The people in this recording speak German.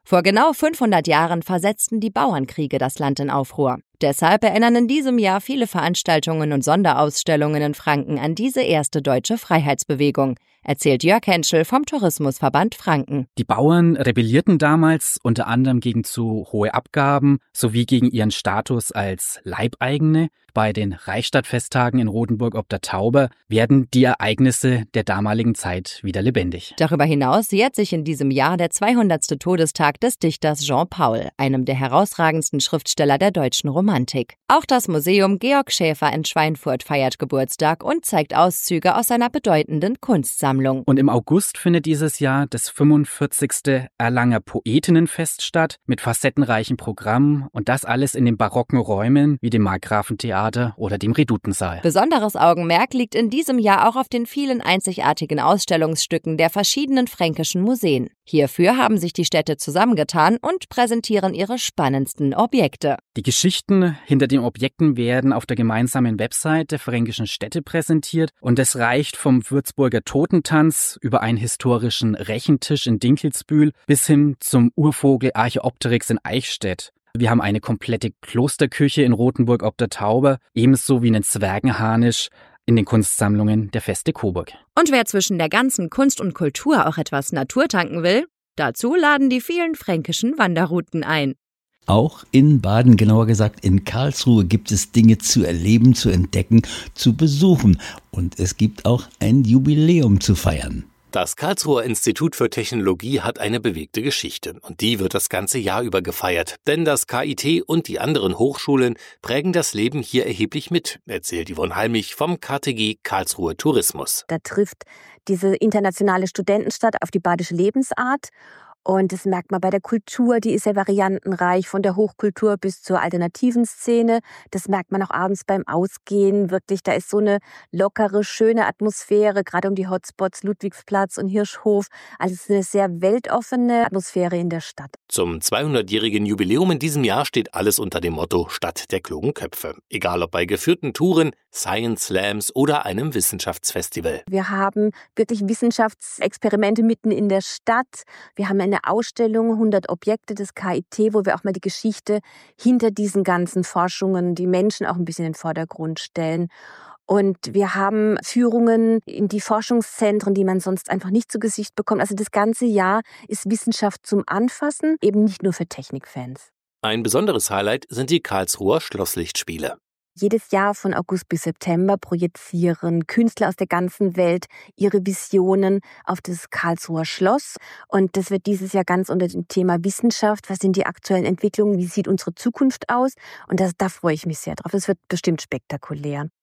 Vor genau 500 Jahren versetzten die Bauernkriege das Land in Aufruhr. Deshalb erinnern in diesem Jahr viele Veranstaltungen und Sonderausstellungen in Franken an diese erste deutsche Freiheitsbewegung, erzählt Jörg Henschel vom Tourismusverband Franken. Die Bauern rebellierten damals unter anderem gegen zu hohe Abgaben sowie gegen ihren Status als Leibeigene. Bei den Reichsstadtfesttagen in Rothenburg ob der Tauber werden die Ereignisse der damaligen Zeit wieder lebendig. Darüber hinaus jährt sich in diesem Jahr der 200. Todestag des Dichters Jean Paul, einem der herausragendsten Schriftsteller der deutschen Romantik. Auch das Museum Georg Schäfer in Schweinfurt feiert Geburtstag und zeigt Auszüge aus seiner bedeutenden Kunstsammlung. Und im August findet dieses Jahr das 45. Erlanger Poetinnenfest statt mit facettenreichem Programm und das alles in den barocken Räumen wie dem Markgrafentheater oder dem Redutensaal. Besonderes Augenmerk liegt in diesem Jahr auch auf den vielen einzigartigen Ausstellungsstücken der verschiedenen fränkischen Museen. Hierfür haben sich die Städte zusammengetan und präsentieren ihre spannendsten Objekte. Die Geschichten hinter den Objekten werden auf der gemeinsamen Website der fränkischen Städte präsentiert und es reicht vom Würzburger Totentanz über einen historischen Rechentisch in Dinkelsbühl bis hin zum Urvogel Archaeopteryx in Eichstätt. Wir haben eine komplette Klosterküche in Rothenburg ob der Tauber, ebenso wie einen Zwergenharnisch in den Kunstsammlungen der Feste Coburg. Und wer zwischen der ganzen Kunst und Kultur auch etwas Natur tanken will, dazu laden die vielen fränkischen Wanderrouten ein. Auch in Baden, genauer gesagt in Karlsruhe, gibt es Dinge zu erleben, zu entdecken, zu besuchen. Und es gibt auch ein Jubiläum zu feiern. Das Karlsruher Institut für Technologie hat eine bewegte Geschichte und die wird das ganze Jahr über gefeiert. Denn das KIT und die anderen Hochschulen prägen das Leben hier erheblich mit, erzählt Yvonne Halmich vom KTG Karlsruhe Tourismus. Da trifft diese internationale Studentenstadt auf die badische Lebensart. Und das merkt man bei der Kultur, die ist sehr variantenreich, von der Hochkultur bis zur alternativen Szene. Das merkt man auch abends beim Ausgehen. Wirklich, da ist so eine lockere, schöne Atmosphäre, gerade um die Hotspots Ludwigsplatz und Hirschhof. Also es ist eine sehr weltoffene Atmosphäre in der Stadt. Zum 200-jährigen Jubiläum in diesem Jahr steht alles unter dem Motto Stadt der klugen Köpfe. Egal ob bei geführten Touren, Science Slams oder einem Wissenschaftsfestival. Wir haben wirklich Wissenschaftsexperimente mitten in der Stadt. Wir haben eine Ausstellung, 100 Objekte des KIT, wo wir auch mal die Geschichte hinter diesen ganzen Forschungen, die Menschen auch ein bisschen in den Vordergrund stellen. Und wir haben Führungen in die Forschungszentren, die man sonst einfach nicht zu Gesicht bekommt. Also das ganze Jahr ist Wissenschaft zum Anfassen, eben nicht nur für Technikfans. Ein besonderes Highlight sind die Karlsruher Schlosslichtspiele. Jedes Jahr von August bis September projizieren Künstler aus der ganzen Welt ihre Visionen auf das Karlsruher Schloss. Und das wird dieses Jahr ganz unter dem Thema Wissenschaft. Was sind die aktuellen Entwicklungen? Wie sieht unsere Zukunft aus? Und da freue ich mich sehr drauf. Es wird bestimmt spektakulär.